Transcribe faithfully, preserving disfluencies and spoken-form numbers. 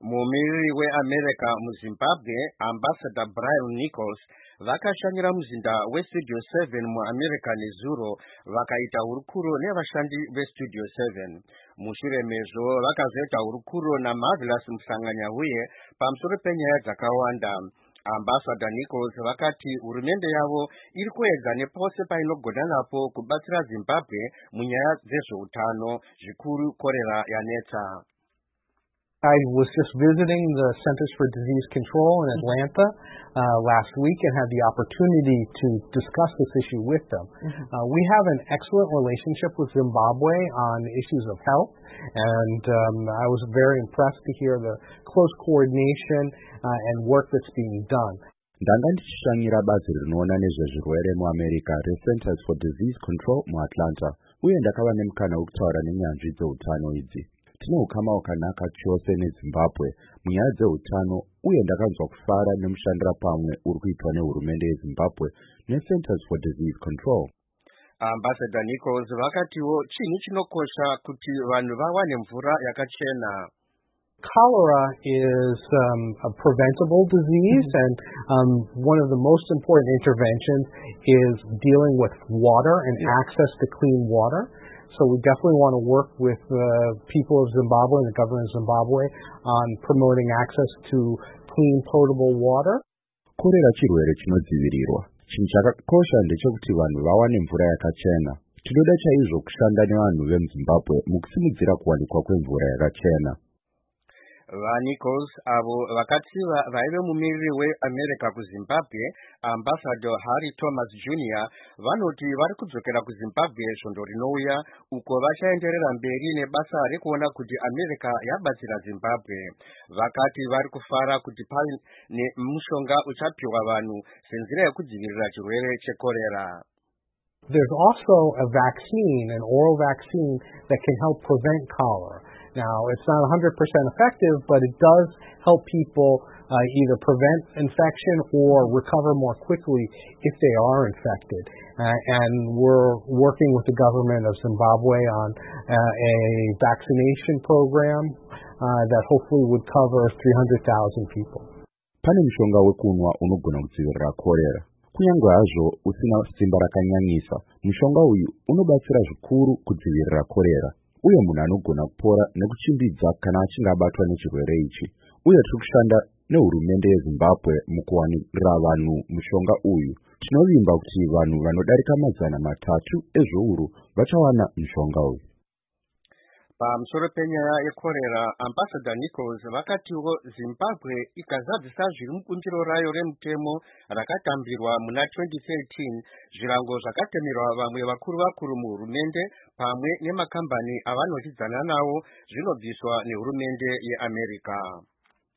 Mumiriri weAmerica muZimbabwe Ambassador Brian Nichols vakashanyira muzinda weStudio seven muAmerica nezuro vakaita hurukuro nevashandi veStudio seven. Mushure mezvo vakazoita hurukuro naMarvelous Musanganya-huye pamusoro penyaya dzakawanda. Ambassador Nichols vakati hurumende yavo iri kuedza nepose painogona napo kubatsira Zimbabwe munyaya dzezveutano, zvikuru korera yanetsa. I was just visiting the Centers for Disease Control in Atlanta uh, last week and had the opportunity to discuss this issue with them. Mm-hmm. Uh, we have an excellent relationship with Zimbabwe on issues of health, and um, I was very impressed to hear the close coordination uh, and work that's being done. ndanga ndichishanyira bazi rinoona nezvezvirwere muAmerica reCenters for Disease Control muAtlanta, uye ndakava nemukana wekutaura nenyanzvi dzeutano idzi. Tine ukama wakanaka chose neZimbabwe munyaya dzeutano, uye ndakanzwa kufara nemushandira pamwe uri kuitwa nehurumende yeZimbabwe neCenters for Disease Control. Ambassador Nichols vakatiwo chinhu chinokosha kuti vanhu vawane mvura yakachena. Cholera is um, a preventable disease, and um, one of the most important interventions is dealing with water and access to clean water. So we definitely want to work with the people of Zimbabwe and the government of Zimbabwe on promoting access to clean, potable water. Korera chirwere chinodzivirirwa. Chinhu chakakosha ndechekuti vanhu vawane mvura yakachena. Tinoda chaizvo kushanda nevanhu vemuZimbabwe mukusimudzira kuwanikwa kwemvura yakachena. VaNichols avo vakatsiva vaive mumiriri weAmerica kuZimbabwe Ambassador Harry Thomas Junior vanoti vari kudzokera kuZimbabwe svondo rinouya, uko vachaenderera mberi nebasa rekuona kuti America yabatsira Zimbabwe. Vakati vari kufara kuti pane mushonga uchapiwa vanhu senzira yekudzivirira chirwere chekorera. There's also a vaccine, an oral vaccine, that can help prevent cholera. Now, it's not one hundred percent effective, but it does help people uh, either prevent infection or recover more quickly if they are infected. Uh, and we're working with the government of Zimbabwe on uh, a vaccination program uh, that hopefully would cover three hundred thousand people. Pane mushonga wekunwa unogona kudzivirira korera. Kunyange hazvo usina simba rakanyanyisa, mushonga uyu unobatsira zvikuru kudzivirira korera, uye munhu anogona kupora nekuchimbidza kana achinge abatwa nechirwere ichi. Uye tiri kushanda nehurumende yeZimbabwe mukuwanira vanhu mushonga uyu. Tinovimba kuti vanhu vanodarika mazana matatu ezviuru vachawana mushonga uyu. Pamusoro penyaya yekorera, Ambassador Nichols vakatiwo Zimbabwe ikazadzisa zviri mubundiro rayo remutemo rakatambirwa muna twenty thirteen, zvirango zvakatemerwa vamwe vakuru vakuru muhurumende pamwe nemakambani avanotidzana nawo zvinobviswa nehurumende yeAmerica.